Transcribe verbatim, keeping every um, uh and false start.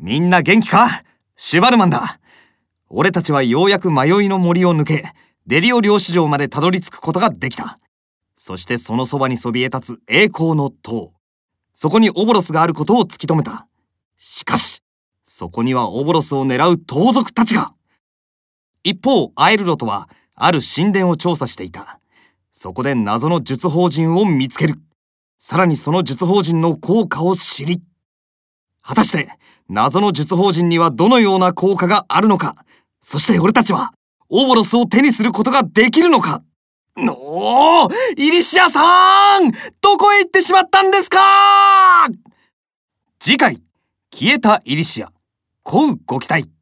みんな元気か？シュバルマンだ。俺たちはようやく迷いの森を抜け、デリオ領主城までたどり着くことができた。そしてそのそばにそびえ立つ栄光の塔。そこにオボロスがあることを突き止めた。しかし、そこにはオボロスを狙う盗賊たちが。一方、アエルロトはある神殿を調査していた。そこで謎の術法陣を見つける。さらにその術法陣の効果を知り、果たして謎の術法陣にはどのような効果があるのか。そして俺たちはオボロスを手にすることができるのか。おお、イリシアさん、どこへ行ってしまったんですか？次回、消えたイリシア、乞うご期待。